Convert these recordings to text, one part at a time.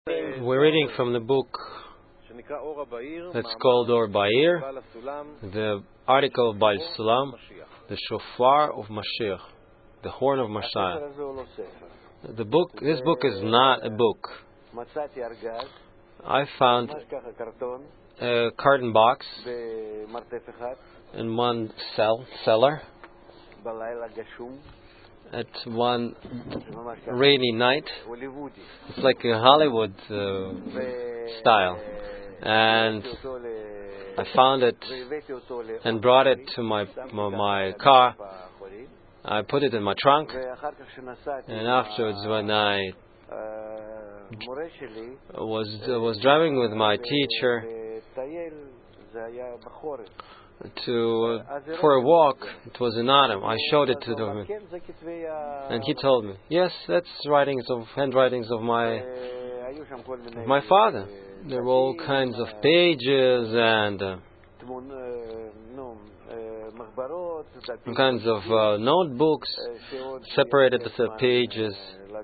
We're reading from the book that's called Or Ba'ir, the article of Baal Sulam, the Shofar of Mashiach, the Horn of Messiah. This book is not a book. I found a carton box in one cellar at one rainy night. It's like a Hollywood style, and I found it and brought it to my car. I put it in my trunk, and afterwards, when I was driving with my teacher for a walk, it was in autumn. I showed it to him, and he told me, "Yes, that's handwritings of my father. There were all kinds of pages and kinds of notebooks, separated the pages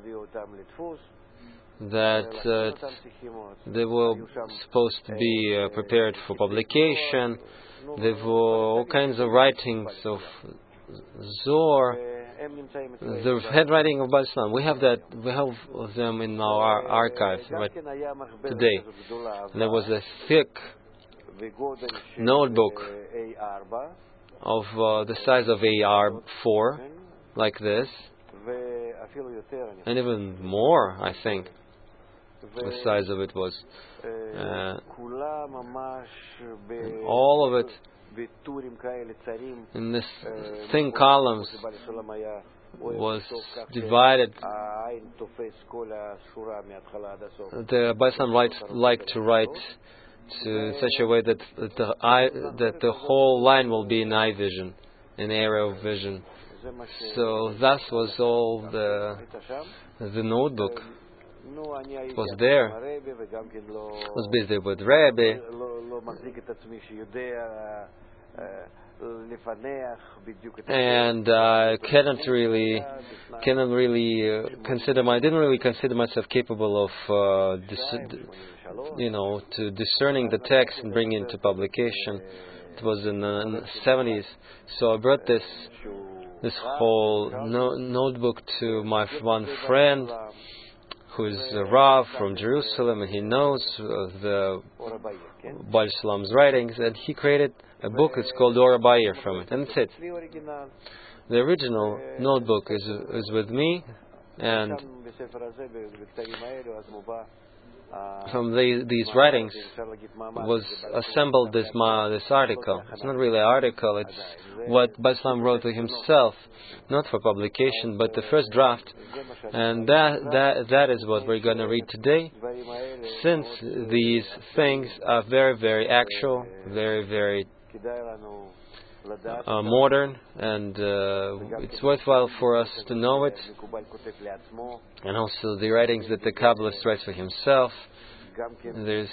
that they were supposed to be prepared for publication. There were all kinds of writings of Zohar, the handwriting of Baal Sulam. We have them in our archive right today. And there was a thick notebook of the size of AR4, like this, and even more, I think. The size of it was all of it in this thin columns was divided. The Baal Sulam liked to write in such a way that the whole line will be in eye vision, in area of vision. So thus was all the notebook. It was there. I was busy with Rebbe. And I didn't really consider myself capable of to discerning the text and bringing it to publication. It was in the 70s, so I brought this whole notebook to my one friend, who is a Rav from Jerusalem, and he knows the Baal Sulam's writings, and he created a book. It's called Or Ba'ir from it, and that's it. The original notebook is with me, and from these writings was assembled this article. It's not really an article, it's what Baal Sulam wrote to himself, not for publication, but the first draft. And that is what we're going to read today, since these things are very, very actual, very, very modern, and it's worthwhile for us to know it. And also the writings that the Kabbalist writes for himself. There's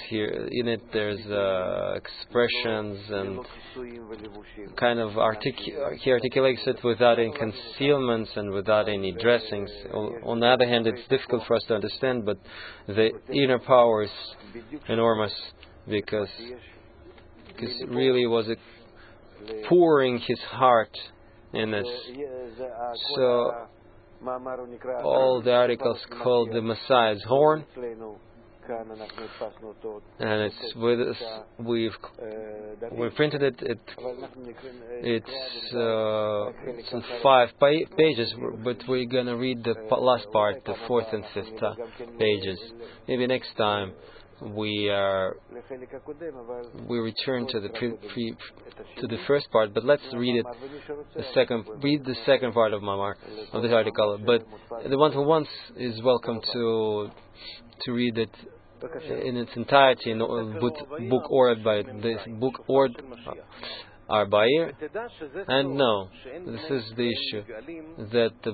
expressions and kind of he articulates it without any concealments and without any dressings. On the other hand, it's difficult for us to understand, but the inner power is enormous, because really was it pouring his heart in this. So all the articles called the Messiah's Horn, and it's with us. We printed it. It's in 5 pages, but we're gonna read the last part, the 4th and 5th pages. Maybe next time we return to the first part, but let's read the second part of this article. But the one who wants is welcome to read it in its entirety in book Or Ba'ir. And no, this is the issue that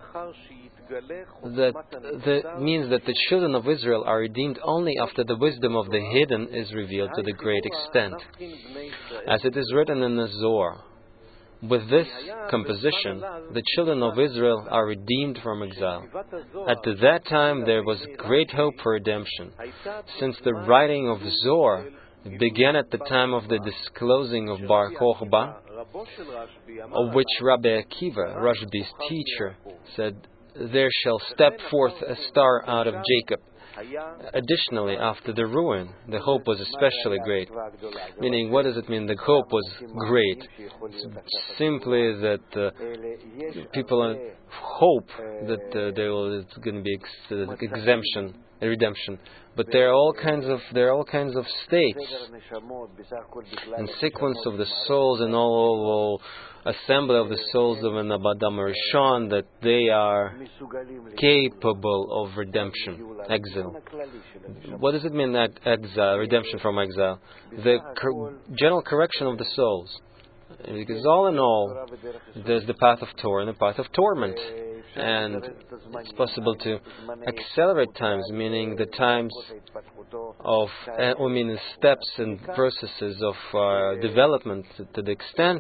means that the children of Israel are redeemed only after the wisdom of the hidden is revealed to the great extent, as it is written in the Zohar. With this composition, the children of Israel are redeemed from exile. At that time, there was great hope for redemption, since the writing of Zohar began at the time of the disclosing of Bar Kokhba, of which Rabbi Akiva, Rashbi's teacher, said, "There shall step forth a star out of Jacob." Additionally, after the ruin, the hope was especially great. Meaning, what does it mean? The hope was great. It's simply that people hope that it's going to be exemption, redemption. But there are all kinds of states and sequence of the souls and all assembly of the souls of an Adam Rishon that they are capable of redemption, exile. What does it mean that exile, redemption from exile? The general correction of the souls. Because all in all, there's the path of Torah and the path of torment. And it's possible to accelerate times, meaning the times of, the steps and processes of development to the extent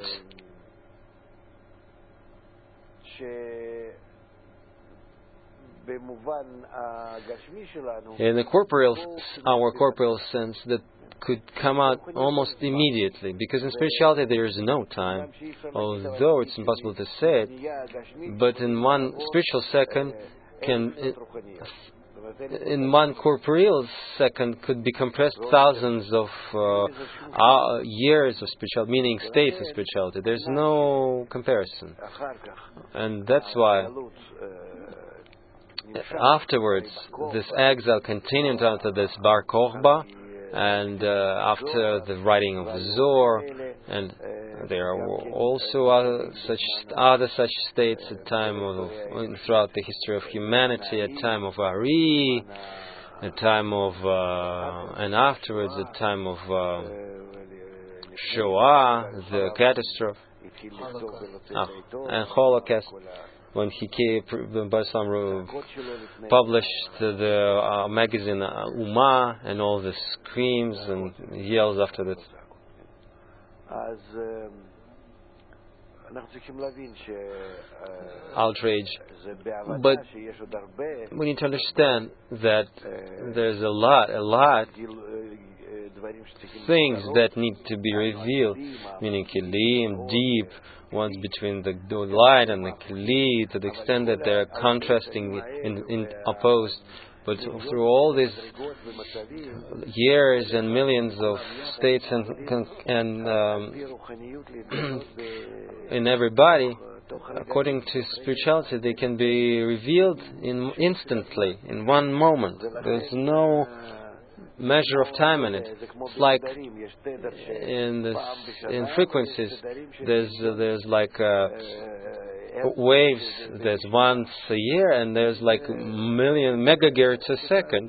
in our corporeal sense that could come out almost immediately, because in spirituality there is no time, although it's impossible to say it, but in one spiritual second in one corporeal second could be compressed thousands of years of spirituality, meaning states of spirituality. There's no comparison. And that's why afterwards this exile continued after this Bar Kokhba, and after the writing of Zohar, and there are also other such states at time of throughout the history of humanity, at time of Ari, at time of and afterwards at time of Shoah, the catastrophe, and Holocaust. When he came, Barsam published the magazine Uma, and all the screams and yells after that. Outrage. But we need to understand that there's a lot things that need to be revealed, meaning Kelim, deep ones between the light and the Kli, to the extent that they're contrasting in opposed. But through all these years and millions of states and in everybody, according to spirituality, they can be revealed instantly, in one moment. There's no measure of time in it. It's like in frequencies, there's like waves. There's once a year, and there's like million megahertz a second.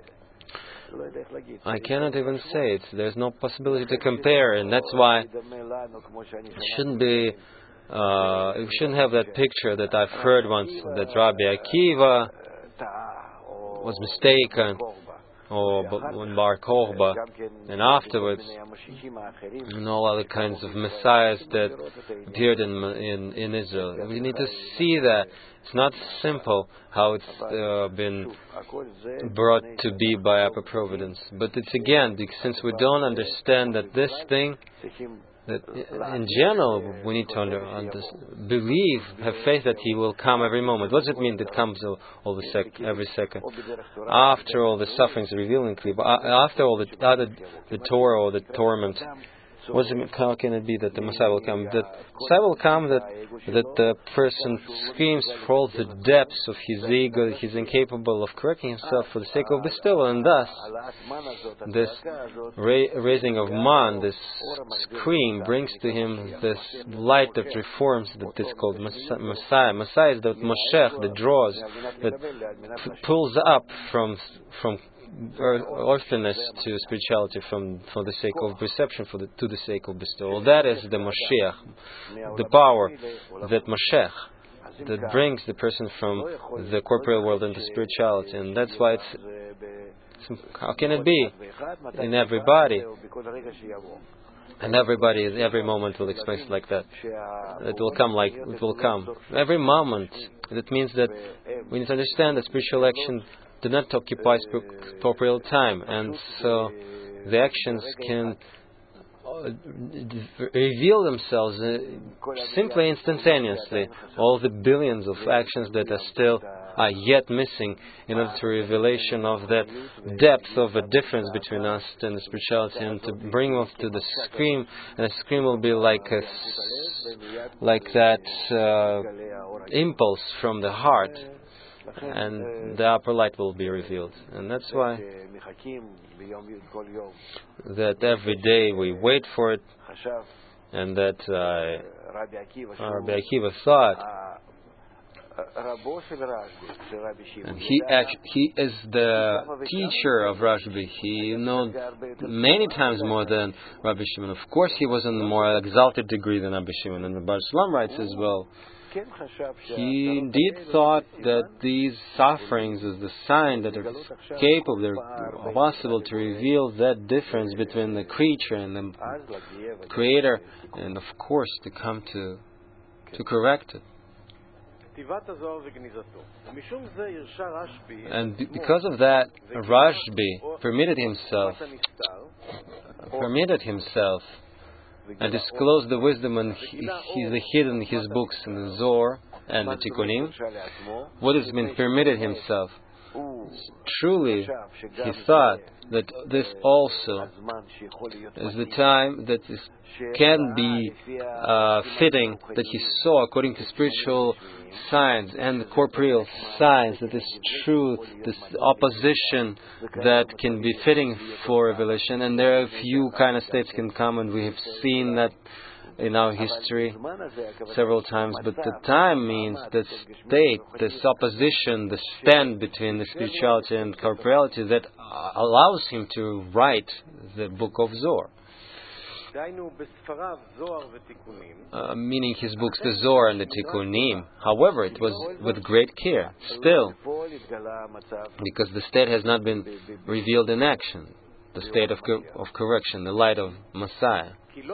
I cannot even say it. There's no possibility to compare, and that's why it shouldn't be. You shouldn't have that picture that I've heard once, that Rabbi Akiva was mistaken, or when Bar Kokhba, and afterwards, and all other kinds of messiahs that appeared in Israel. We need to see that it's not simple how it's been brought to be by Upper Providence, but it's again, since we don't understand that this thing, that in general we need to believe, have faith that He will come every moment. What does it mean that comes every second? After all the sufferings revealing, after all the Torah or the torment, how can it be that the Messiah will come? That Messiah will come that the person screams for all the depths of his ego, he's incapable of correcting himself for the sake of bestowal, and thus this raising of man, this scream, brings to him this light that reforms, that is called Messiah. Messiah is the Moshech, that draws, that pulls up from earthiness to spirituality, for the sake of perception, to the sake of bestowal. That is the Moshiach, the power, that Moshech, that brings the person from the corporeal world into spirituality. And that's why how can it be in everybody? And every moment will experience like that. It will come like it will come. Every moment. That means that we need to understand that spiritual action do not occupy corporeal time, and so the actions can reveal themselves simply instantaneously. All the billions of actions that are yet missing in order to revelation of that depth of a difference between us and the spirituality, and to bring us to the scream, and the scream will be like that impulse from the heart, and the upper light will be revealed. And that's why that every day we wait for it, and that Rabbi Akiva thought, and he is the teacher of Rashbi. He knows many times more than Rabbi Shimon. Of course, he was in a more exalted degree than Rabbi Shimon, and the Bar Shalom writes as well. He indeed thought that these sufferings is the sign that they're capable, they're possible to reveal that difference between the creature and the Creator, and of course to come to correct it. And because of that, Rashbi permitted himself and disclosed the wisdom and the hidden his books in the Zohar and the Tikkunim. What has been permitted himself? Truly, he thought that this also is the time that can be fitting, that he saw according to spiritual science and the corporeal science, that is true, this opposition that can be fitting for revelation. And there are a few kind of states can come, and we have seen that in our history several times. But the time means the state, this opposition, the stand between the spirituality and corporeality that allows him to write the book of Zohar. Meaning his books, the Zohar and the Tikkunim. However, it was with great care, still, because the state has not been revealed in action, the state of correction, the light of Messiah.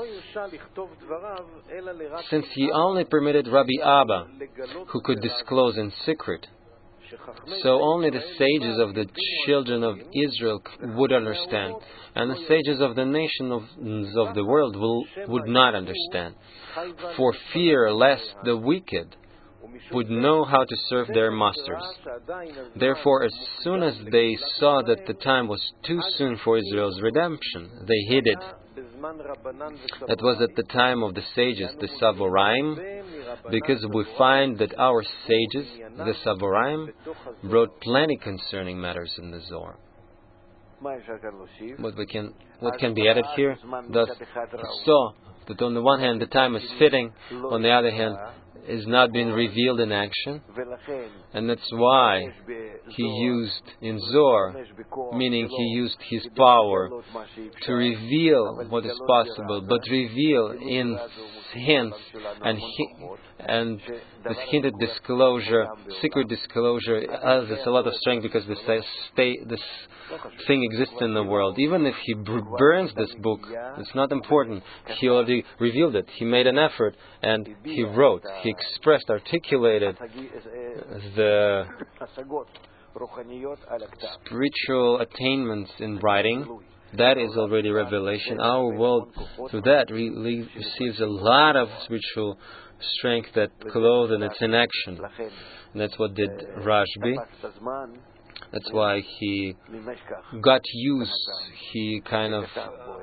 Since he only permitted Rabbi Abba, who could disclose in secret, so only the sages of the children of Israel would understand, and the sages of the nations of the world would not understand, for fear lest the wicked would know how to serve their masters. Therefore, as soon as they saw that the time was too soon for Israel's redemption, they hid it. That was at the time of the sages, the Savoraim, because we find that our sages, the Savoraim, wrote plenty concerning matters in the Zohar. What can be added here? Thus, he saw that on the one hand the time is fitting, on the other hand is not being revealed in action, and that's why he used in Zohar, meaning he used his power to reveal what is possible, but reveal in hints and this hinted disclosure, secret disclosure, has a lot of strength because this thing exists in the world. Even if he burns this book, it's not important. He already revealed it. He made an effort and he wrote. He expressed, articulated the spiritual attainments in writing. That is already revelation. Our world, through that, receives a lot of spiritual strength that clothed and it's in action. And that's what did Rashbi. That's why he got used. He kind of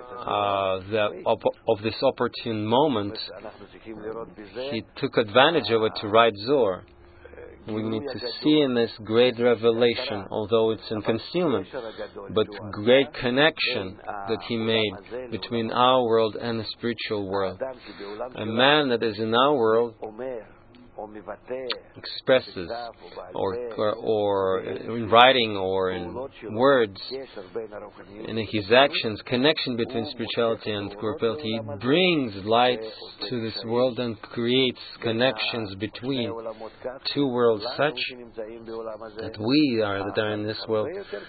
of this opportune moment. He took advantage of it to write Zohar. We need to see in this great revelation, although it's in concealment, but great connection that he made between our world and the spiritual world. A man that is in our world expresses, or in writing or in words, in his actions, connection between spirituality and corporeality. He brings light to this world and creates connections between two worlds such that we that are in this world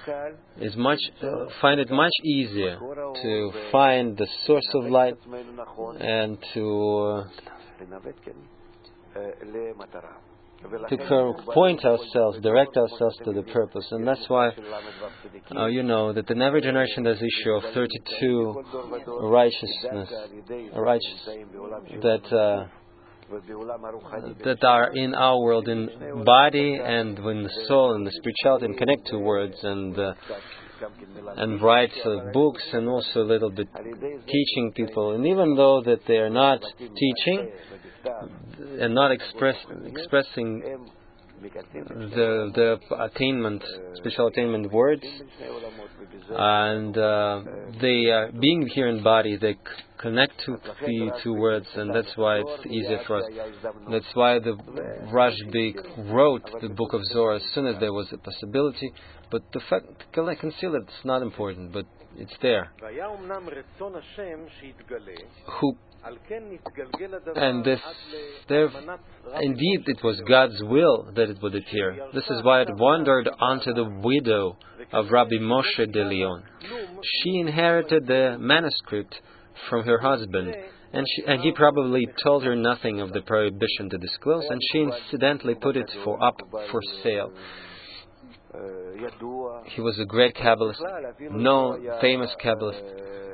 find it much easier to find the source of light and to point ourselves, direct ourselves to the purpose. And that's why you know that in every generation there's issue of 32 that are in our world, in body and in the soul and the spirituality, and connect to words and write books, and also a little bit teaching people. And even though that they are not teaching and not expressing the attainment, spiritual attainment words, and they being here in body, they connect to the two words, and that's why it's easier for us. That's why the Rashbi wrote the book of Zohar as soon as there was a possibility. But the fact to conceal it, it's not important, but it's there. Indeed, it was God's will that it would appear. This is why it wandered onto the widow of Rabbi Moshe de Leon. She inherited the manuscript from her husband, and he probably told her nothing of the prohibition to disclose, and she incidentally put it up for sale. He was a great Kabbalist, famous Kabbalist.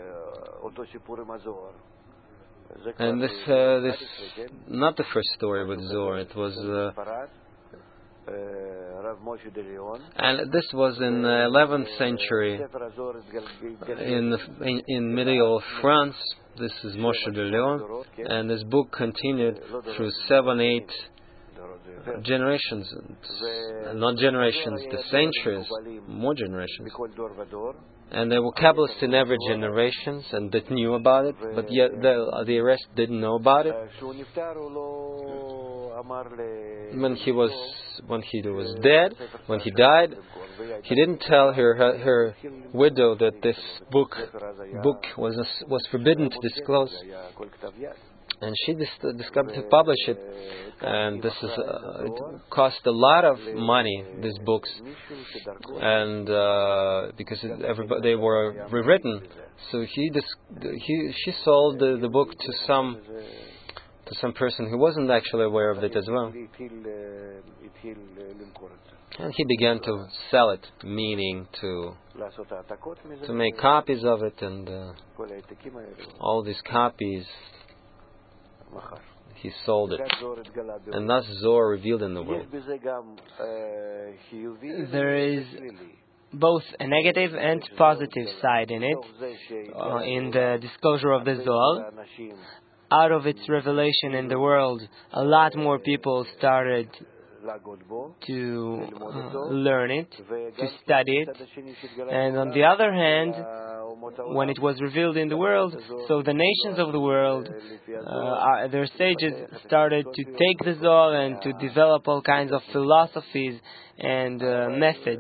And this not the first story with Zohar. It was, and this was in the 11th century in medieval France. This is Moshe de Leon, and this book continued through 7-8 generations, not generations, the centuries, more generations. And there were Kabbalists in every generation, and that knew about it, but yet the rest didn't know about it. When he was dead, when he died, he didn't tell her widow that this book was forbidden to disclose. And she discovered to publish it, and this is it cost a lot of money. These books, and because they were rewritten, so she sold the book to some person who wasn't actually aware of it as well, and he began to sell it, meaning to make copies of it, and all these copies. He sold it, and thus Zohar revealed in the world. There is both a negative and positive side in it, in the disclosure of the Zohar. Out of its revelation in the world, a lot more people started to learn it, to study it, and on the other hand, when it was revealed in the world, so the nations of the world, their sages started to take the Zohar and to develop all kinds of philosophies and methods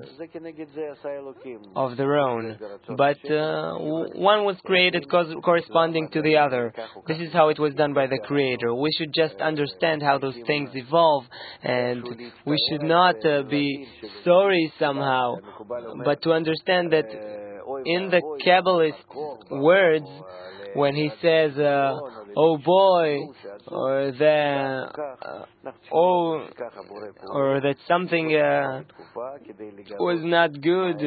of their own. But one was created corresponding to the other. This is how it was done by the Creator. We should just understand how those things evolve, and we should not be sorry somehow, but to understand that in the Kabbalist words, when he says, "Oh boy," or or that something was not good,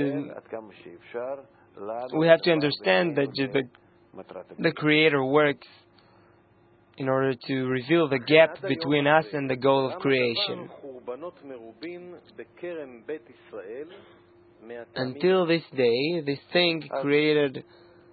we have to understand that the Creator works in order to reveal the gap between us and the goal of creation. Until this day, this thing created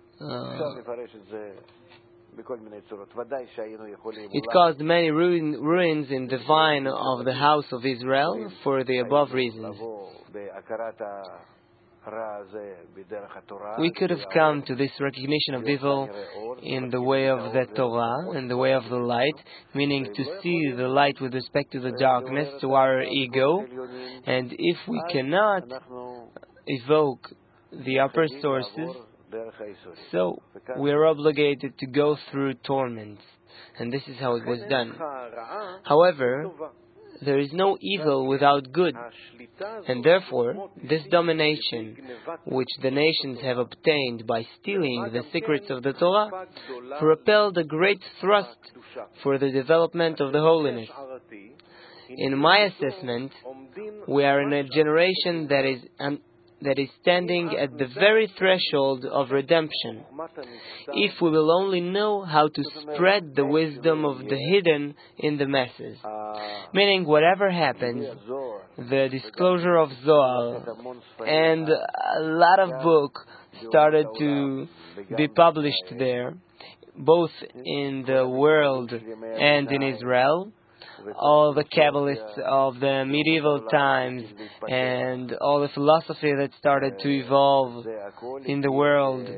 it caused many ruins in the vine of the house of Israel for the above reasons. We could have come to this recognition of evil in the way of the Torah, in the way of the light, meaning to see the light with respect to the darkness, to our ego, and if we cannot evoke the upper sources, so we are obligated to go through torments, and this is how it was done. However, there is no evil without good, and therefore this domination which the nations have obtained by stealing the secrets of the Torah propelled a great thrust for the development of the holiness. In my assessment, we are in a generation that is standing at the very threshold of redemption. If we will only know how to spread the wisdom of the hidden in the masses. Meaning, whatever happens, the disclosure of Zohar and a lot of books started to be published there, both in the world and in Israel. All the Kabbalists of the medieval times and all the philosophy that started to evolve in the world,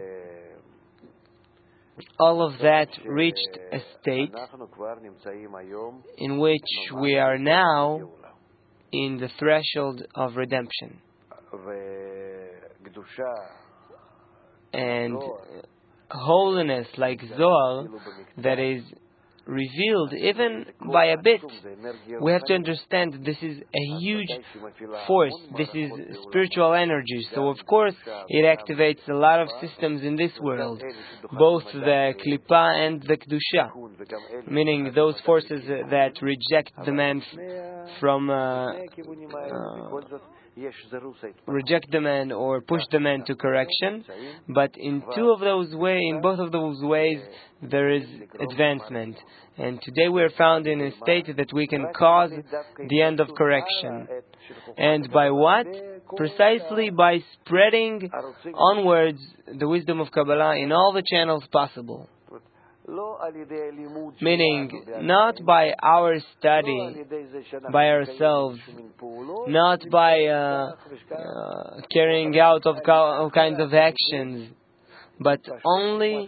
all of that reached a state in which we are now in the threshold of redemption. And holiness like Zohar, that is revealed even by a bit. We have to understand that this is a huge force. This is spiritual energy. So of course it activates a lot of systems in this world, both the Klippa and the Kedusha, meaning those forces that reject the man reject the man or push the man to correction, but in both of those ways there is advancement. And today we are found in a state that we can cause the end of correction. And by what? Precisely by spreading onwards the wisdom of Kabbalah in all the channels possible. Meaning, not by our study, by ourselves, not by carrying out of all kinds of actions, but only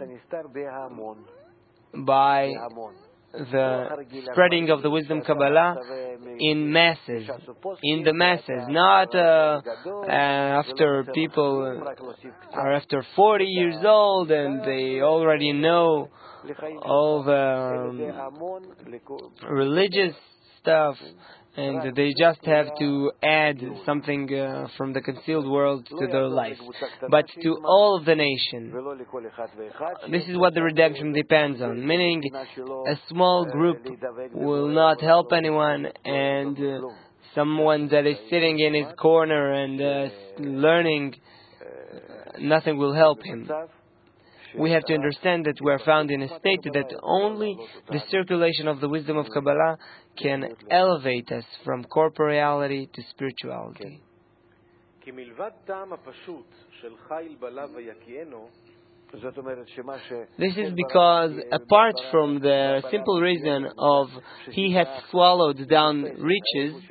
by the spreading of the wisdom Kabbalah in masses, in the masses, not after people are after 40 years old and they already know all the religious stuff, and they just have to add something from the concealed world to their life. But to all of the nation, this is what the redemption depends on, meaning a small group will not help anyone, and someone that is sitting in his corner and learning, nothing will help him. We have to understand that we are found in a state that only the circulation of the wisdom of Kabbalah can elevate us from corporeality to spirituality. This is because, apart from the simple reason of he hath swallowed down riches,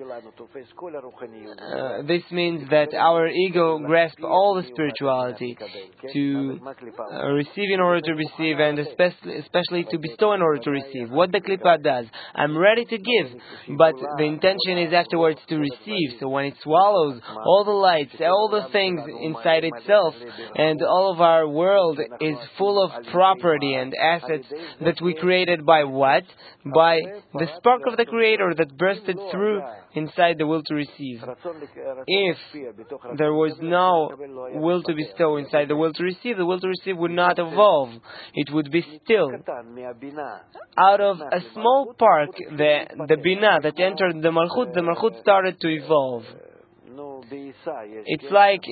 this means that our ego grasps all the spirituality to receive in order to receive, and especially to bestow in order to receive. What the Klippa does, I'm ready to give, but the intention is afterwards to receive. So when it swallows all the lights, all the things inside itself, and all of our world is full of property and assets that we created by what? By the spark of the Creator that bursted through inside the will to receive. If there was no will to bestow inside the will to receive would not evolve. It would be still. Out of a small spark, the Binah that entered the Malchut started to evolve. It's like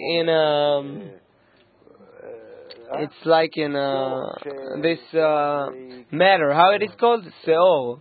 in this matter. How it is called? Seor.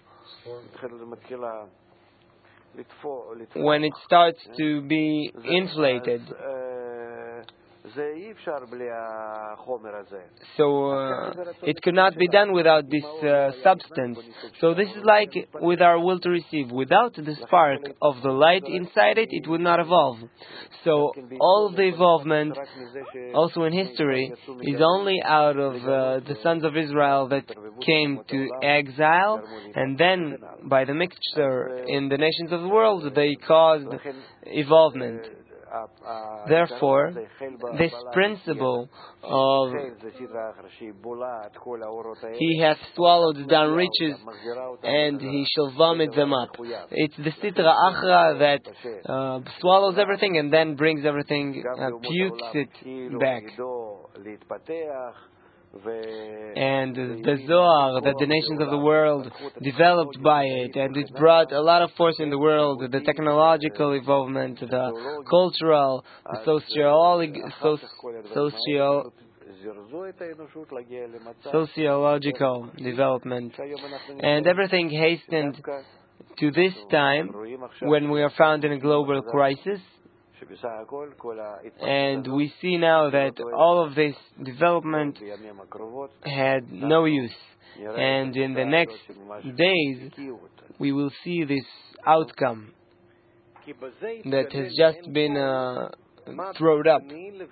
When it starts to be inflated. So it could not be done without this substance. So this is like with our will to receive. Without the spark of the light inside it, it would not evolve. So all the evolvement, also in history, is only out of the sons of Israel that came to exile, and then by the mixture in the nations of the world, they caused evolvement. Therefore, this principle of he hath swallowed down riches and he shall vomit them up. It's the Sitra Achra that swallows everything and then brings everything, pukes it back. And the Zohar that the nations of the world developed by it, and it brought a lot of force in the world, the technological evolvement, the cultural, the sociological development, and everything hastened to this time when we are found in a global crisis. And we see now that all of this development had no use. And in the next days, we will see this outcome that has just been thrown up,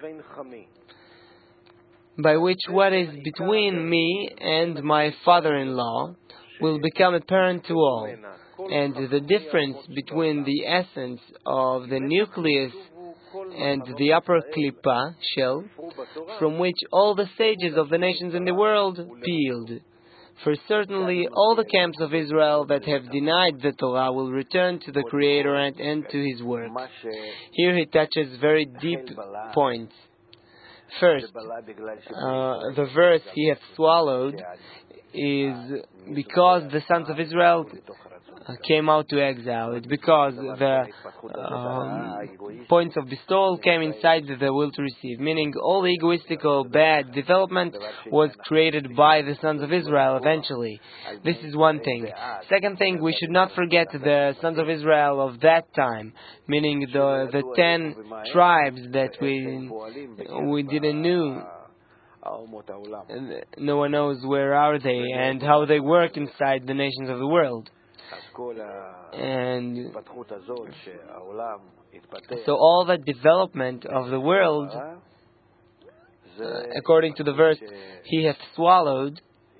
by which what is between me and my father-in-law will become apparent to all. And the difference between the essence of the nucleus and the upper klipa shell, from which all the sages of the nations in the world peeled. For certainly all the camps of Israel that have denied the Torah will return to the Creator and to His work. Here he touches very deep points. First, the verse he hath swallowed is because the sons of Israel came out to exile. It's because the points of bestowal came inside the will to receive, meaning all egoistical bad development was created by the sons of Israel eventually. This is one thing. Second thing, we should not forget the sons of Israel of that time, meaning the 10 tribes that we didn't know. No one knows where are they and how they work inside the nations of the world. And so all the development of the world, according to the verse, he hath swallowed,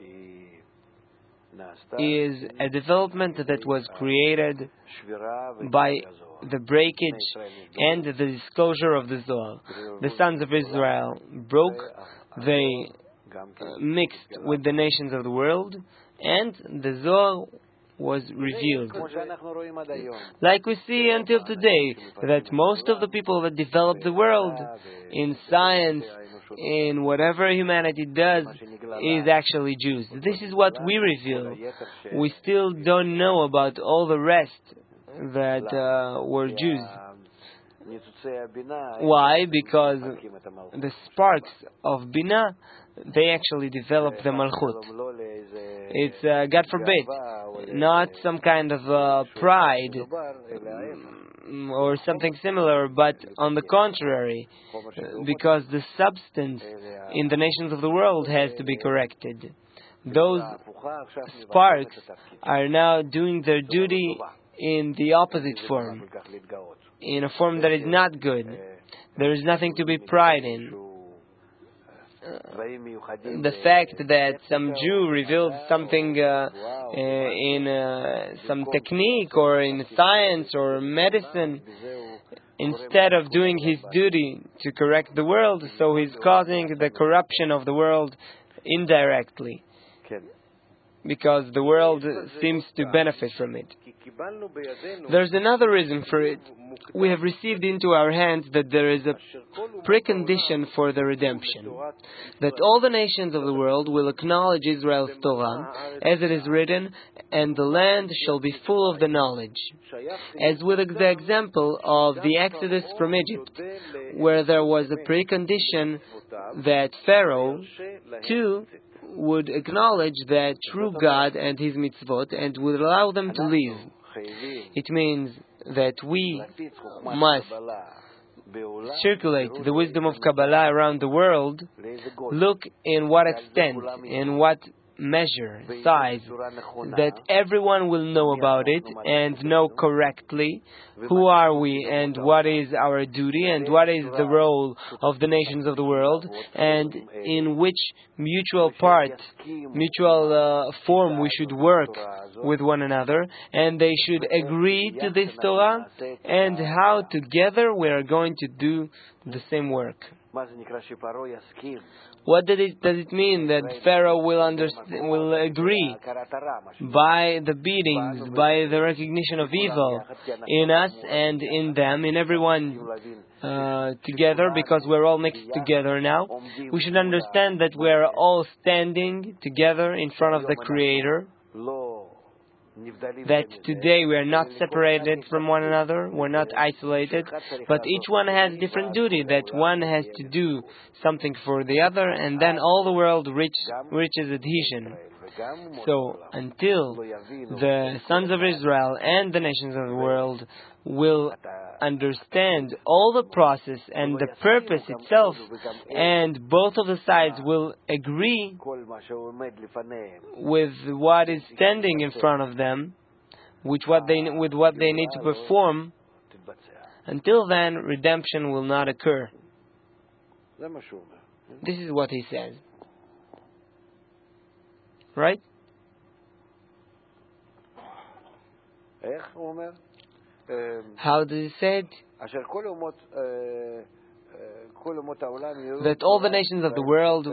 is a development that was created by the breakage and the disclosure of the Zohar. The sons of Israel broke, they mixed with the nations of the world, and the Zohar was revealed. Like we see until today, that most of the people that develop the world in science, in whatever humanity does, is actually Jews. This is what we reveal. We still don't know about all the rest that were Jews. Why? Because the sparks of Binah, they actually develop the Malchut. It's, God forbid, not some kind of pride or something similar, but on the contrary, because the substance in the nations of the world has to be corrected. Those sparks are now doing their duty in the opposite form, in a form that is not good. There is nothing to be pride in. The fact that some Jew revealed something in some technique or in science or medicine, instead of doing his duty to correct the world, so he's causing the corruption of the world indirectly, because the world seems to benefit from it. There's another reason for it. We have received into our hands that there is a precondition for the redemption, that all the nations of the world will acknowledge Israel's Torah, as it is written, and the land shall be full of the knowledge. As with the example of the Exodus from Egypt, where there was a precondition that Pharaoh, too, would acknowledge the true God and His mitzvot and would allow them to live. It means that we must circulate the wisdom of Kabbalah around the world, look in what extent, in what measure, size, that everyone will know about it and know correctly who are we and what is our duty and what is the role of the nations of the world and in which mutual form we should work with one another, and they should agree to this Torah and how together we are going to do the same work. What does it mean that Pharaoh will agree by the beatings, by the recognition of evil in us and in them, in everyone together, because we're all mixed together now? We should understand that we are all standing together in front of the Creator, that today we are not separated from one another, we're not isolated, but each one has different duty, that one has to do something for the other, and then all the world reaches adhesion. So, until the sons of Israel and the nations of the world will understand all the process and the purpose itself, and both of the sides will agree with what is standing in front of them, with what they need to perform, until then, redemption will not occur. This is what he says. Right? How does he say it? That all the nations of the world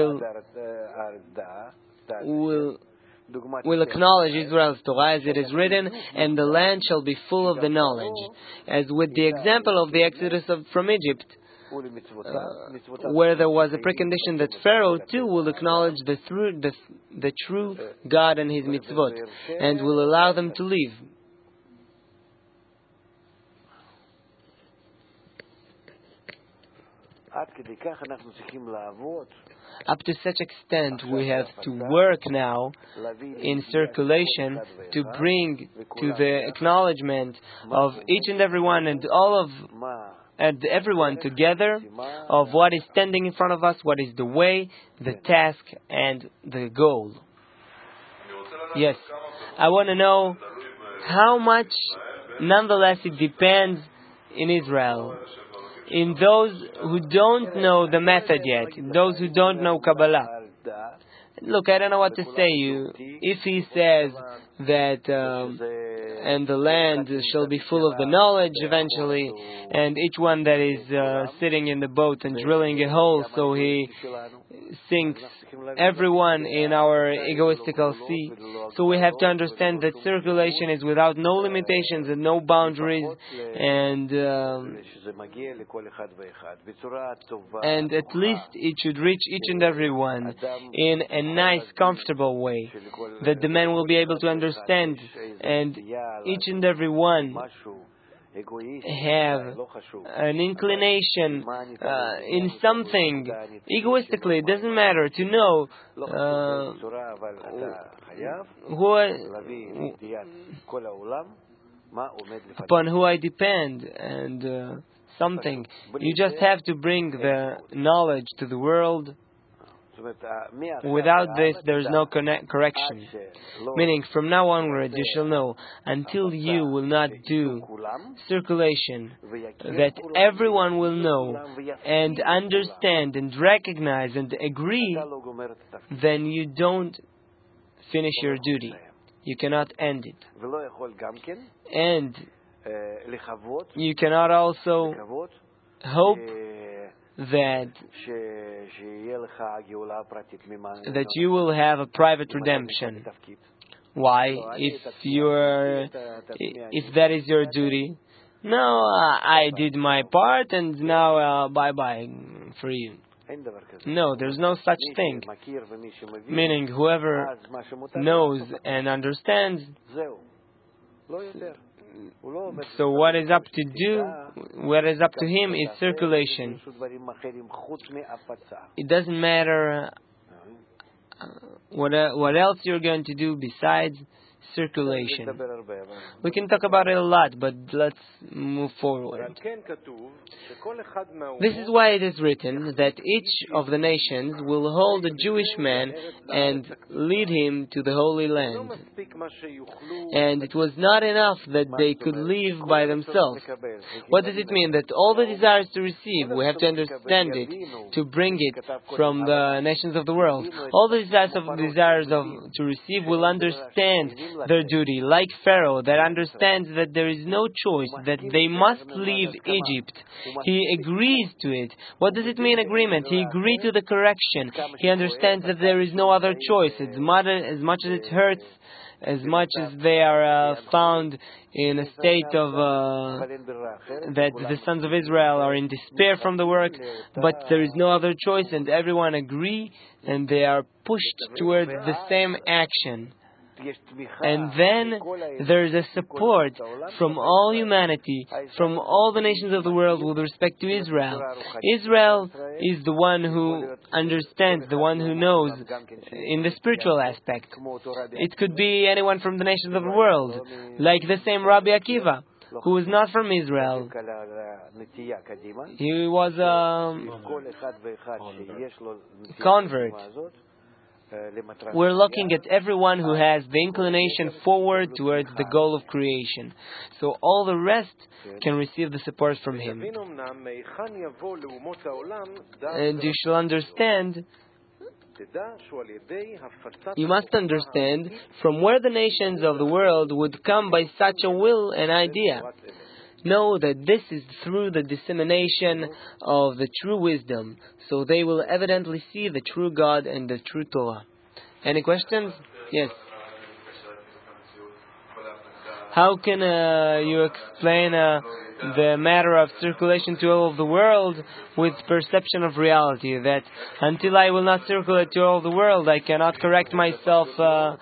will acknowledge Israel's Torah as it is written, and the land shall be full of the knowledge. As with the example of the Exodus from Egypt, where there was a precondition that Pharaoh too will acknowledge the true God and His mitzvot, and will allow them to live. Up to such extent we have to work now in circulation to bring to the acknowledgement of each and every one and everyone together of what is standing in front of us, what is the way, the task, and the goal. Yes, I want to know how much, nonetheless, it depends in Israel, in those who don't know the method yet, those who don't know Kabbalah. Look, I don't know what to say you. If he says that and the land shall be full of the knowledge eventually, and each one that is sitting in the boat and drilling a hole so he sinks everyone in our egoistical sea. So we have to understand that circulation is without no limitations and no boundaries, and at least it should reach each and every one in a nice, comfortable way, that the man will be able to understand, and each and every one have an inclination in something egoistically. It doesn't matter to know upon who I depend and something. You just have to bring the knowledge to the world. Without this, there is no correction. Meaning, from now onward, you shall know, until you will not do circulation, that everyone will know and understand and recognize and agree, then you don't finish your duty. You cannot end it. And you cannot also hope that you will have a private redemption. Why? If that is your duty, no, I did my part and now bye-bye for you. No, there's no such thing. Meaning, whoever knows and understands, so what is up to him is circulation. It doesn't matter what else you're going to do besides circulation. We can talk about it a lot, but let's move forward. This is why it is written that each of the nations will hold a Jewish man and lead him to the Holy Land. And it was not enough that they could live by themselves. What does it mean? That all the desires to receive, we have to understand it, to bring it from the nations of the world. All the desires to receive will understand their duty, like Pharaoh, that understands that there is no choice, that they must leave Egypt. He agrees to it. What does it mean, agreement? He agreed to the correction. He understands that there is no other choice. As much as it hurts, as much as they are found in a state of that the sons of Israel are in despair from the work, but there is no other choice, and everyone agree, and they are pushed towards the same action. And then there is a support from all humanity, from all the nations of the world with respect to Israel. Israel is the one who understands, the one who knows in the spiritual aspect. It could be anyone from the nations of the world, like the same Rabbi Akiva, who was not from Israel. He was a convert. We're looking at everyone who has the inclination forward towards the goal of creation. So all the rest can receive the support from him. And you shall understand, you must understand from where the nations of the world would come by such a will and idea. Know that this is through the dissemination of the true wisdom, so they will evidently see the true God and the true Torah. Any questions? Yes. How can you explain the matter of circulation to all of the world with perception of reality? That until I will not circulate to all the world, I cannot correct myself 100%.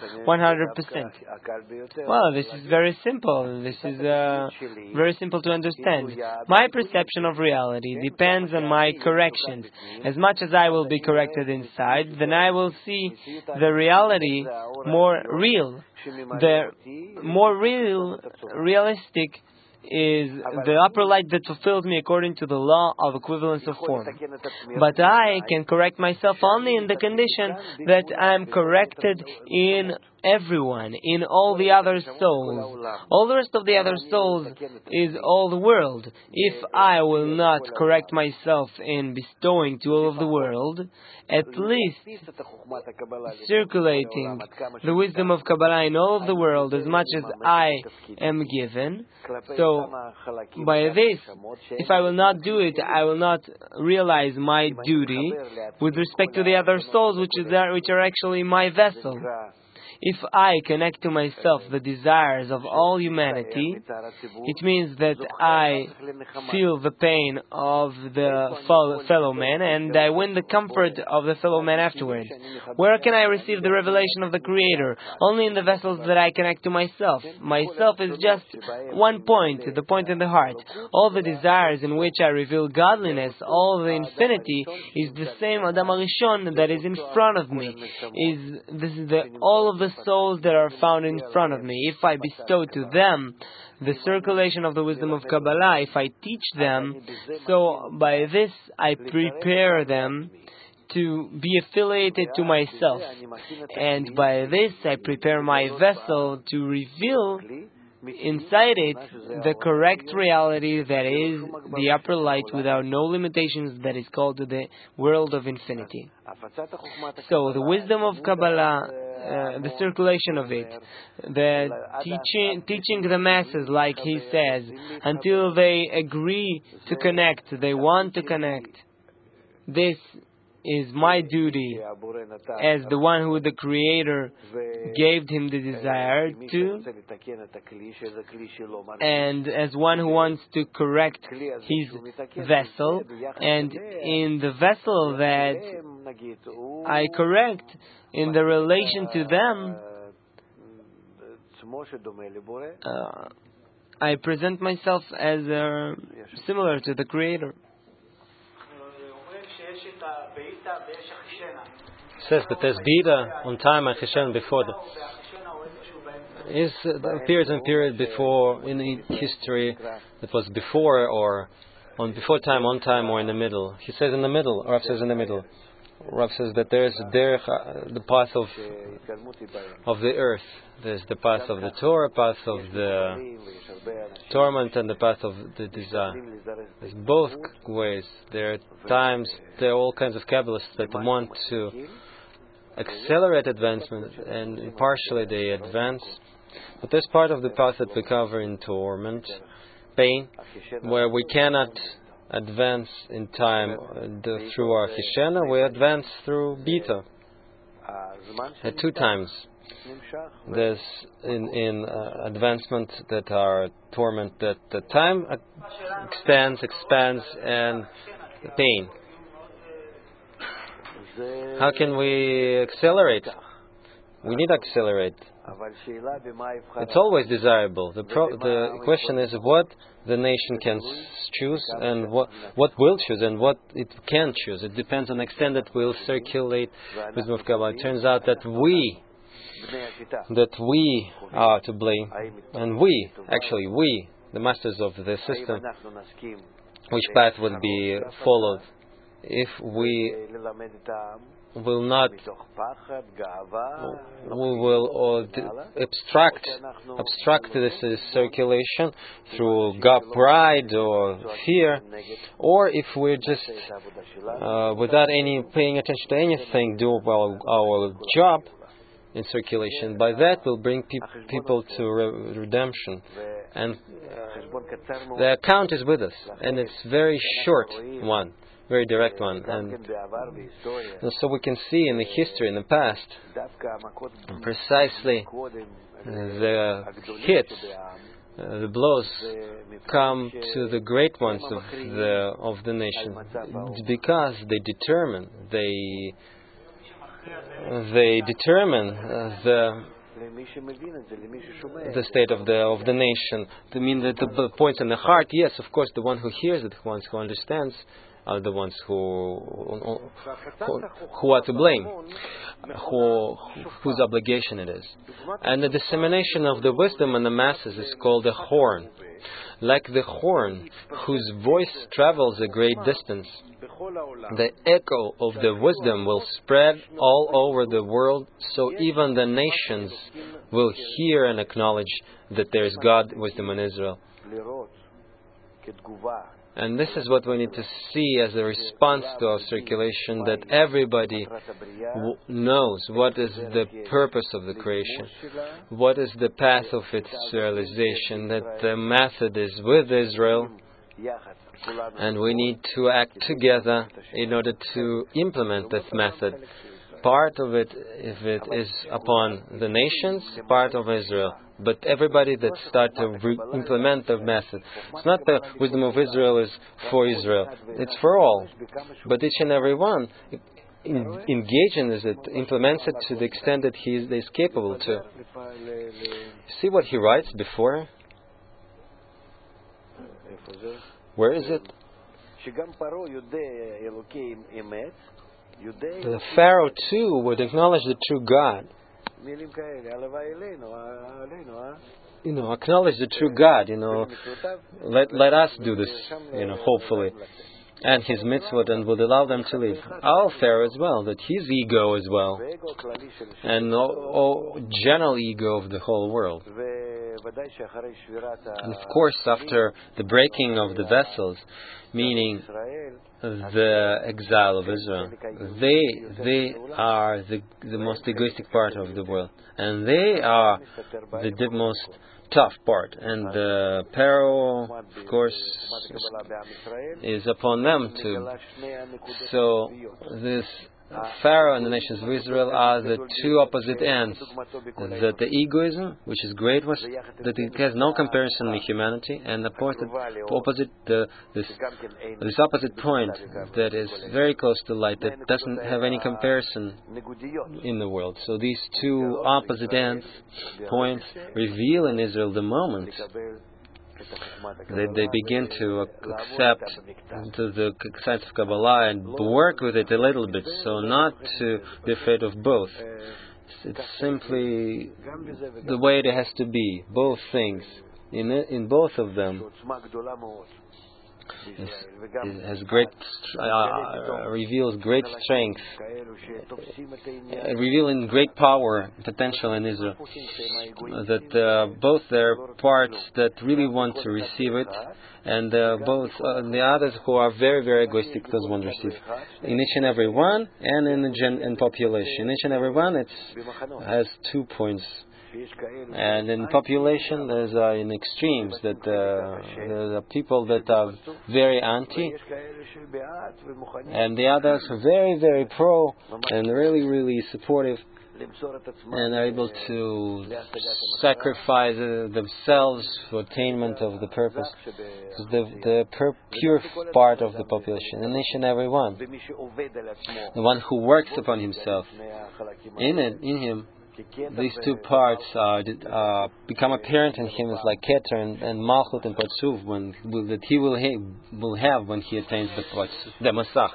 Well, this is very simple. This is very simple to understand. My perception of reality depends on my corrections. As much as I will be corrected inside, then I will see the reality more real. The more realistic is the upper light that fulfills me according to the law of equivalence of form. But I can correct myself only in the condition that I am corrected in everyone, in all the other souls. All the rest of the other souls is all the world. If I will not correct myself in bestowing to all of the world, at least circulating the wisdom of Kabbalah in all of the world as much as I am given. So, by this, if I will not do it, I will not realize my duty with respect to the other souls, which are actually my vessel. If I connect to myself the desires of all humanity, it means that I feel the pain of the fellow man and I win the comfort of the fellow man afterwards. Where can I receive the revelation of the Creator? Only in the vessels that I connect to myself. Myself is just one point, the point in the heart. All the desires in which I reveal godliness, all the infinity, is the same Adam HaRishon that is in front of me. All of the souls that are found in front of me. If I bestow to them the circulation of the wisdom of Kabbalah, if I teach them, so by this I prepare them to be affiliated to myself. And by this I prepare my vessel to reveal inside it the correct reality that is the upper light without no limitations, that is called the world of infinity. So the wisdom of Kabbalah, the circulation of it, the teaching the masses, like he says, until they agree to connect, they want to connect. This is my duty as the one who the Creator gave him the desire to, and as one who wants to correct his vessel, and in the vessel that I correct, in the relation to them, I present myself as similar to the Creator. It says that there's Bida on time and Chishen before the... appears in period before in history that was before or before time, on time, or in the middle. He says in the middle. Rav says in the middle. Rav says that there is the path of the earth. There's the path of the Torah, path of the torment, and the path of the desire. There's both ways. There are times, there are all kinds of Kabbalists that want to accelerate advancement, and partially they advance. But there's part of the path that we cover in torment, pain, where we cannot advance in time through our Hishena, we advance through Bita. At two times. There's in advancement that are torment, that the time expands, and pain. How can we accelerate? We need to accelerate. It's always desirable. The question is what the nation can choose and what will choose and what it can choose. It depends on the extent that will circulate wisdom of Kabbalah. It turns out that we are to blame, and we, the masters of the system, which path would be followed if we will not, we will obstruct this circulation through pride or fear, or if we're just without any paying attention to anything, do our job in circulation. By that we'll bring people to redemption, and the account is with us, and it's very short one. Very direct one, and so we can see in the history, in the past, precisely the hits, the blows come to the great ones of the nation. It's because they determine the state of the nation. I mean, the points in the heart. Yes, of course, the one who hears it, the ones who understands, are the ones who are to blame, whose obligation it is. And the dissemination of the wisdom in the masses is called the horn. Like the horn, whose voice travels a great distance, the echo of the wisdom will spread all over the world, so even the nations will hear and acknowledge that there is God, wisdom in Israel. And this is what we need to see as a response to our circulation, that everybody knows what is the purpose of the creation, what is the path of its realization, that the method is with Israel, and we need to act together in order to implement this method. Part of it, if it is upon the nations, part of Israel. But everybody that start to implement the method. It's not the wisdom of Israel is for Israel. It's for all. But each and every one engages it, implements it to the extent that he is capable to. See what he writes before? Where is it? The Pharaoh too would acknowledge the true God. Acknowledge the true God. Let us do this. Hopefully, and his mitzvot, and would allow them to live. Our Pharaoh as well, that his ego as well, and general ego of the whole world. And of course, after the breaking of the vessels, meaning the exile of Israel, they are the most egoistic part of the world, and they are the most tough part. And the peril, of course, is upon them too. So this Pharaoh and the nations of Israel are the two opposite ends. That the egoism, which is great, that it has no comparison with humanity, and this opposite point that is very close to light, that doesn't have any comparison in the world. So these two opposite ends, points, reveal in Israel the moment they begin to accept the science of Kabbalah and work with it a little bit, so not to be afraid of both. It's simply the way it has to be. Both things. In both of them, it has reveals great strength, revealing great power, potential in Israel. That both there are parts that really want to receive it, and both the others who are very, very egoistic doesn't want to receive. In each and every one, and in population, in each and every one, it has 2 points. And in population, there's in extremes that there are people that are very anti, and the others are very, very pro, and really, really supportive, and are able to sacrifice themselves for attainment of the purpose. The pure part of the population, in each and every one, the one who works upon himself, in him. These 2 parts become apparent in him as like Keter and Malchut and Partsuv that he will have when he attains the Masach.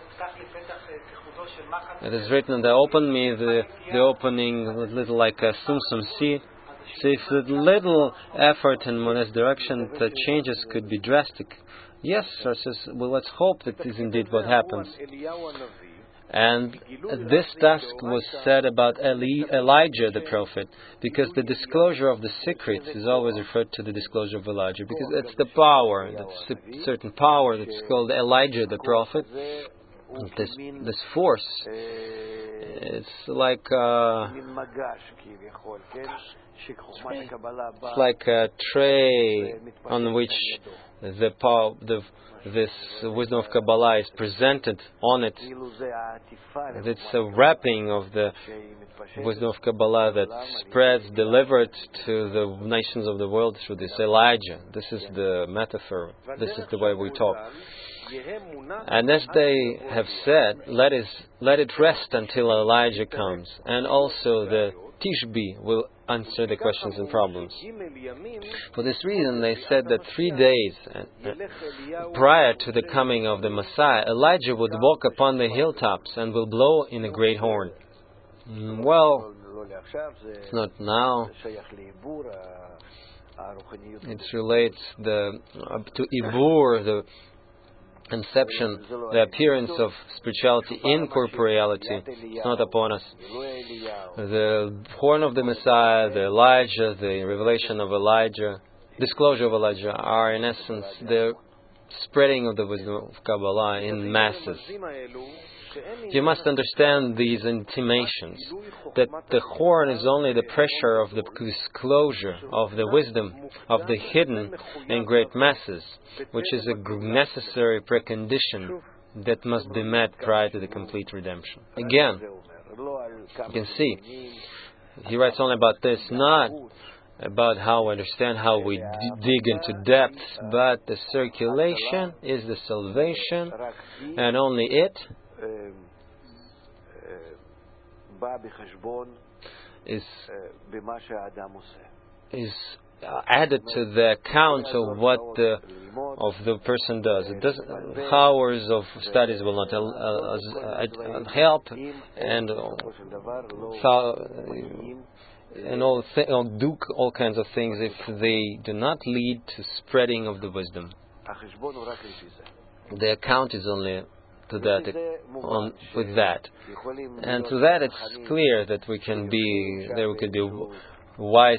It is written that open me the opening little like a Sumsum seed. So if a little effort in this direction, the changes could be drastic. Yes, sir, well, let's hope that is indeed what happens. And this task was said about Elijah the prophet, because the disclosure of the secrets is always referred to the disclosure of Elijah, because it's the power, that's a certain power that's called Elijah the prophet. This force, it's like a tray on which this wisdom of Kabbalah is presented on it. It's a wrapping of the wisdom of Kabbalah that spreads, delivered to the nations of the world through this Elijah. This is the metaphor. This is the way we talk. And as they have said, let it rest until Elijah comes. And also the Tishbi will answer the questions and problems. For this reason, they said that 3 days prior to the coming of the Messiah, Elijah would walk upon the hilltops and will blow in a great horn. Well, it's not now. It relates to Ibur, the inception, the appearance of spirituality in corporeality. It's not upon us. The horn of the Messiah, the Elijah, the revelation of Elijah, disclosure of Elijah are in essence the spreading of the wisdom of Kabbalah in masses. You must understand these intimations, that the horn is only the pressure of the disclosure of the wisdom of the hidden in great masses, which is a necessary precondition that must be met prior to the complete redemption. Again, you can see, he writes only about this, not about how we understand, how we dig into depths, but the circulation is the salvation, and only it is added to the account of what the person does. It doesn't, hours of studies will not help, and do all kinds of things if they do not lead to spreading of the wisdom. The account is only to that, with that, and to that it's clear that we can be there. We could be wise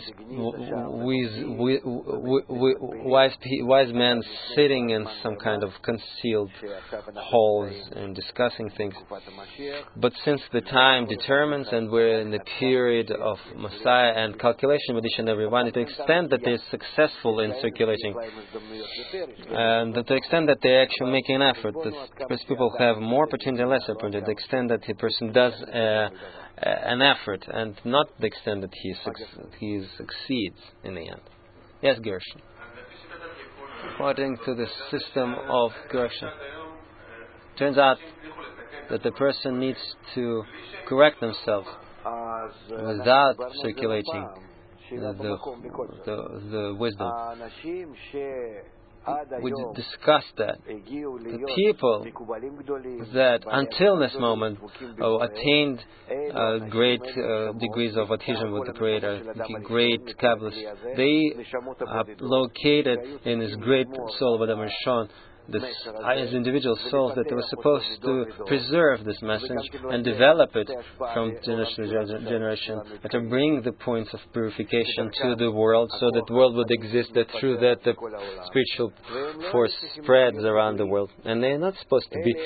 men sitting in some kind of concealed halls and discussing things. But since the time determines, and we're in the period of Messiah and calculation with each and every one, to the extent that they're successful in circulating, and to the extent that they actually make an effort, because people have more opportunity and less opportunity, to the extent that the person does an effort, and not the extent that he succeeds in the end. Yes, Gershon. According to the system of Gershon, turns out that the person needs to correct themselves without circulating the wisdom. we discussed that. The people that until this moment attained great degrees of adhesion with the Creator, great Kabbalists, they are located in this great soul of Adam Rishon, as individual souls, that they were supposed to preserve this message and develop it from generation to generation, and to bring the points of purification to the world, so that the world would exist, that through that the spiritual force spreads around the world. And they're not supposed to be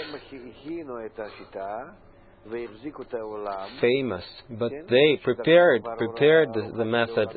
famous, but they prepared the method,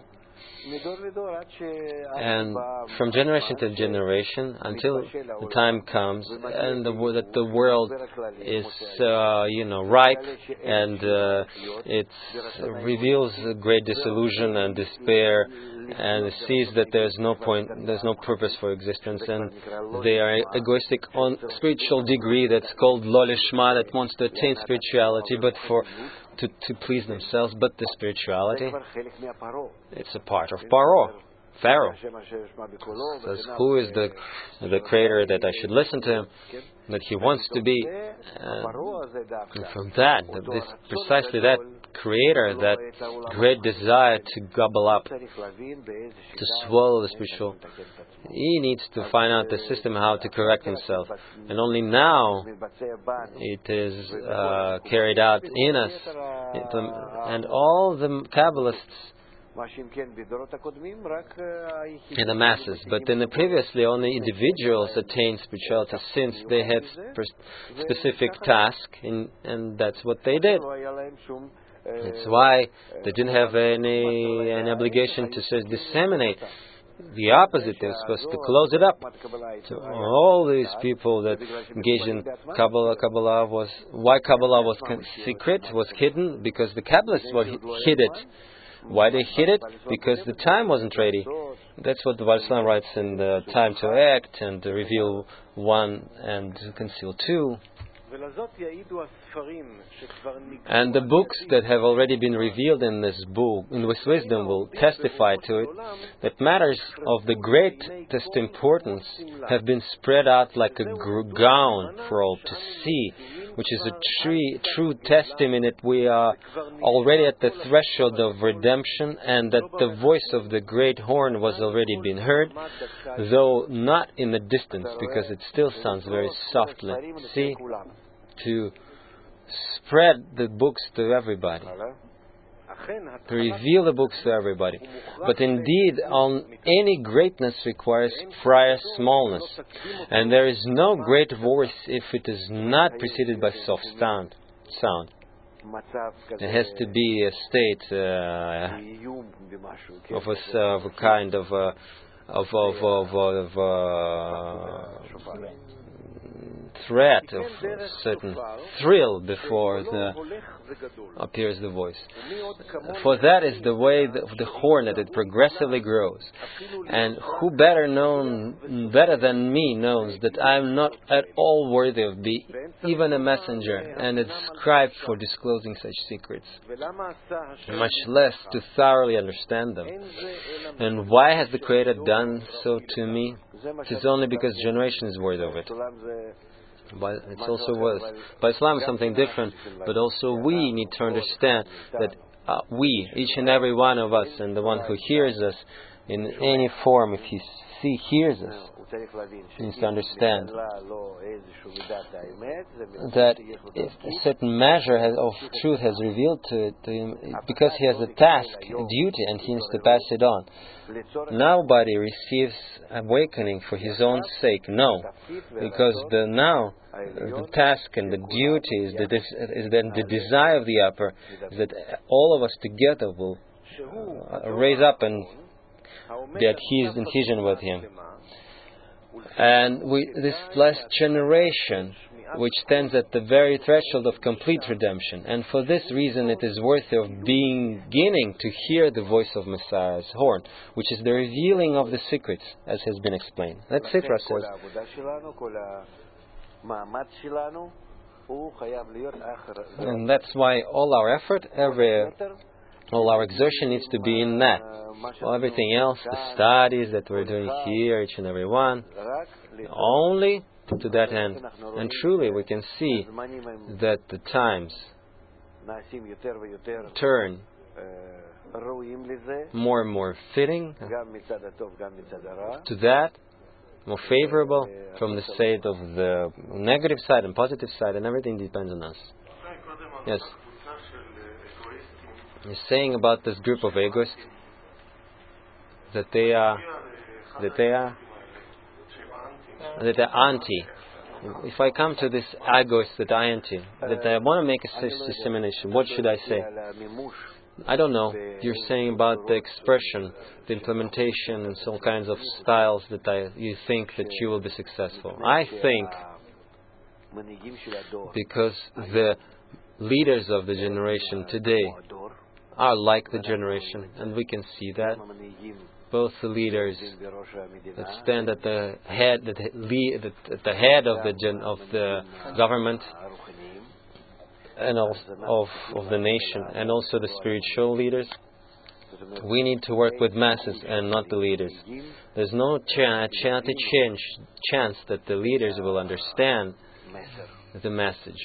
and from generation to generation, until the time comes and that the world is ripe, and it reveals great disillusion and despair, and it sees that there's no point, there's no purpose for existence, and they are egoistic on spiritual degree that's called lo lishma, that wants to attain spirituality, but to please themselves, but the spirituality, it's a part of Pharaoh. Says, who is the Creator that I should listen to him, that he wants to be? And from that, precisely that Creator, that great desire to gobble up, to swallow the spiritual, he needs to find out the system how to correct himself. And only now it is carried out in us. And all the Kabbalists in the masses, but in the previously only individuals attained spirituality, since they had specific task, and that's what they did. That's why they didn't have any obligation to disseminate. The opposite, they were supposed to close it up. So all these people that engaged in Kabbalah was, why Kabbalah was secret, was hidden, because the Kabbalists hid it. Why they hid it? Because the time wasn't ready. That's what the Baal Shalom writes in the Time to Act, and to reveal one and to conceal two. And the books that have already been revealed in this book, in this wisdom, will testify to it, that matters of the greatest importance have been spread out like a gown for all to see, which is a true testimony that we are already at the threshold of redemption, and that the voice of the great horn was already being heard, though not in the distance, because it still sounds very softly. See, to spread the books to everybody, to reveal the books to everybody. But indeed, any greatness requires prior smallness, and there is no great voice if it is not preceded by soft sound. It has to be a state of a kind of threat, of a certain thrill before appears the voice. For that is the way of the horn, that it progressively grows. And who better than me knows that I am not at all worthy of being even a messenger and a scribe for disclosing such secrets, much less to thoroughly understand them. And why has the Creator done so to me? It is only because generation is worthy of it. But it's also worse. By Islam is something different, but also we need to understand that we, each and every one of us, and the one who hears us in any form, if he hears us, needs to understand that if a certain measure of truth has revealed to him, because he has a task, a duty, and he needs to pass it on. Nobody receives awakening for his own sake, no, because the task and the duty is then the desire of the upper, is that all of us together will raise up and be at adhesion with him. And this last generation, which stands at the very threshold of complete redemption, and for this reason it is worthy of beginning to hear the voice of Messiah's horn, which is the revealing of the secrets, as has been explained. That's it, Rav says. And that's why all our effort, every All our exertion needs to be in that. Well, everything else, the studies that we're doing here, each and every one, only to that end. And truly we can see that the times turn more and more fitting to that, more favorable from the side of the negative side and positive side, and everything depends on us. Yes. You're saying about this group of egoists that they are anti. If I come to this egoist that I anti, that I want to make a dissemination, what should I say? I don't know. You're saying about the expression, the implementation, and all kinds of styles that you think that you will be successful. I think because the leaders of the generation today are like the generation, and we can see that. Both the leaders that stand at the head, of the government, and also of the nation, and also the spiritual leaders. We need to work with masses and not the leaders. There's no chance that the leaders will understand the message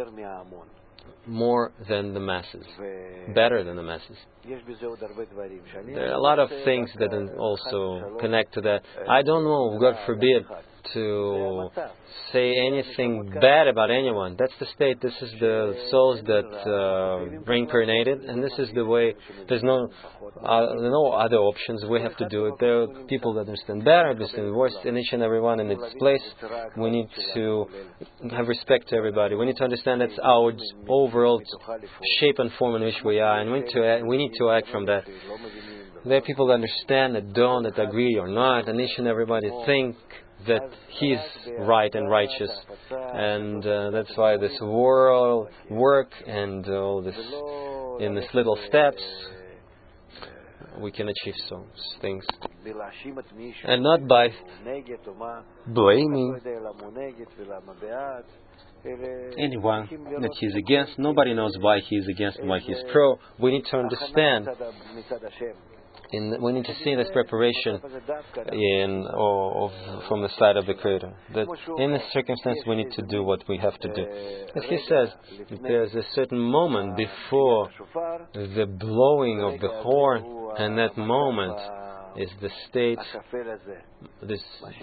more than the masses, better than the masses. There are a lot of things that also connect to that. I don't know, God forbid, to say anything bad about anyone. That's the state. This is the souls that reincarnated, and this is the way. There's no other options. We have to do it. There are people that understand better, understand worse, and each and every one in its place. We need to have respect to everybody. We need to understand that's our overall shape and form in which we are, and we need to act from that. There are people that understand, that don't, that agree or not, and each and everybody think that he's right and righteous, and that's why this work and all this in these little steps we can achieve some things, and not by blaming anyone that he's against. Nobody knows why he's against and why he's pro. We need to understand. We need to see this preparation from the side of the Creator. That in this circumstance we need to do what we have to do. As he says, there's a certain moment before the blowing of the horn, and that moment is the state, this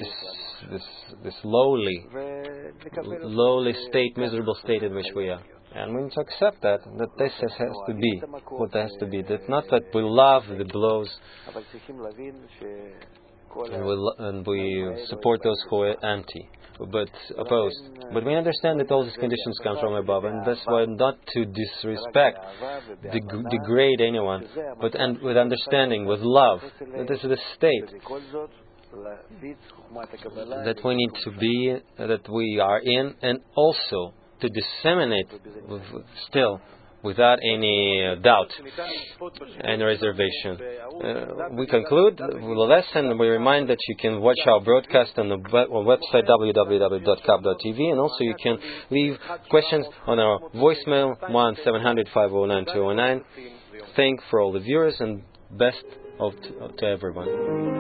lowly state, miserable state in which we are. And we need to accept that this has to be what has to be. That not that we love the blows and we support those who are anti, but opposed. But we understand that all these conditions come from above, and that's why not to disrespect, degrade anyone, but with understanding, with love. This is the state that we need to be, that we are in, and also to disseminate still without any doubt and reservation. We conclude the lesson. We remind that you can watch our broadcast on the website www.kap.tv, and also you can leave questions on our voicemail 1-700-509-209. Thank for all the viewers, and best to everyone.